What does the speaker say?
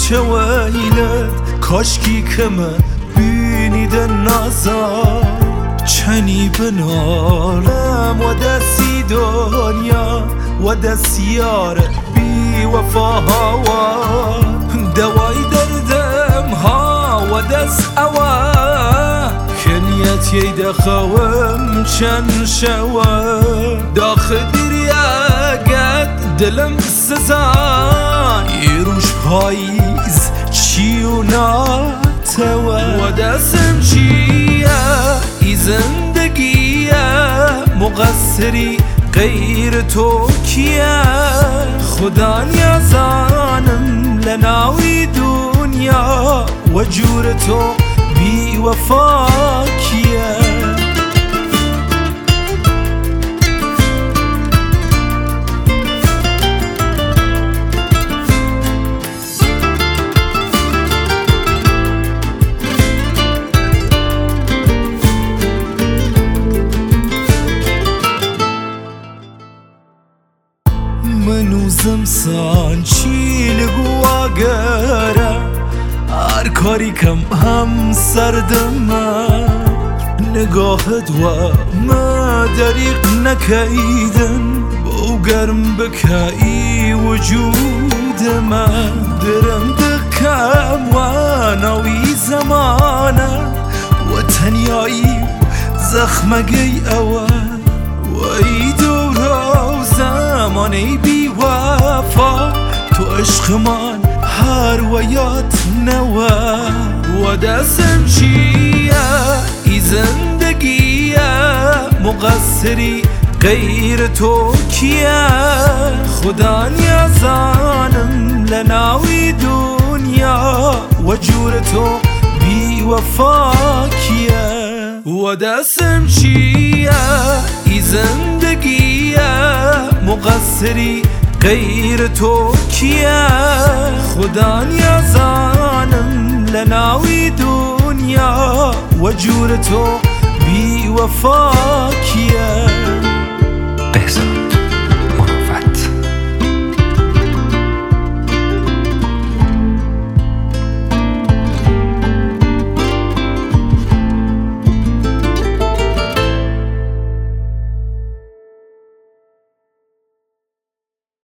چه ویلت کاشکی که من بینیده نازار چنی بنارم و دستی دنیا و دستیار بی وفاها دوای دردم ها و دست اوا کنیتی دخوام چند شوا داخل دیریاگت دلم سزان ایروش پاییز چیو ناتوا و دستم چیه ای زندگیه مقصری غیر تو کیه خدا نیازانم لناوی دنیا و جور تو بی وفا کیه منوزم سانچی لگوا گره هر کاری کم هم سردم نگاهت و ما دریق نکیدن بو گرم بکایی وجود من درم دکم و ناوی زمانه و تنیایی زخمگی اول و ای دورا زمانی بی وفا تو عشق من هر ویات نوا و دستم چیه ای زندگیه مقصری غیر تو کیه خدا نیازانم لناوی دنیا و جور تو بی وفا کیه و دستم چیه ای زندگیه مقصری غیر تو کیه خدا نیازانم لناوی دنیا و جور تو بی وفا کیه بهزاد